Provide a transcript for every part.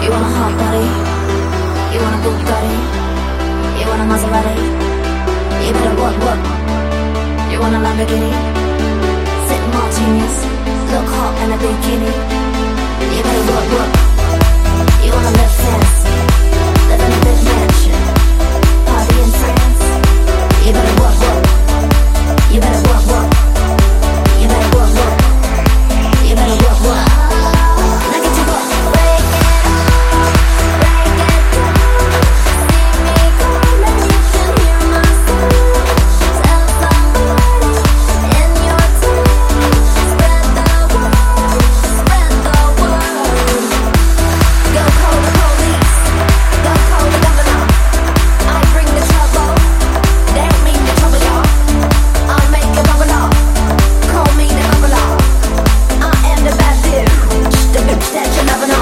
You want a hot body? You want a Bugatti? You want a Maserati? You better what? You want a Lamborghini? Sit Martinis, look hot in a bikini. You better what? You wanna live fast, live in a big mansion, party in France. You better what? You better what? You better what? You better what? Look at you go. Break it off, break it down. See me calling, you can hear my sound. Tell somebody in your town. Spread the word, spread the word. Go call the police, go call the governor. I bring the trouble, they don't mean the trouble, y'all. I'll make it bubble up, call me the bubble up. I am the bad bitch, the bitch that you never know.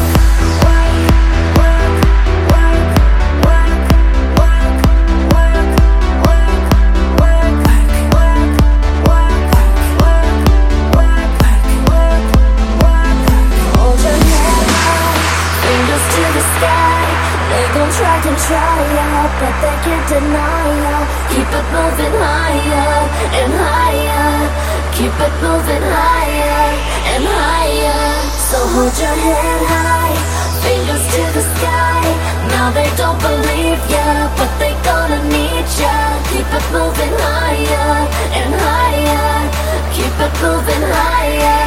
Hold your head high, fingers to the sky. They gon' try out, but they can't deny ya. Keep it moving higher and higher. Keep it moving higher and higher. So hold your head high, fingers to the sky. Now they don't believe ya, but they gonna need ya. Keep it moving higher and higher. Keep it moving higher.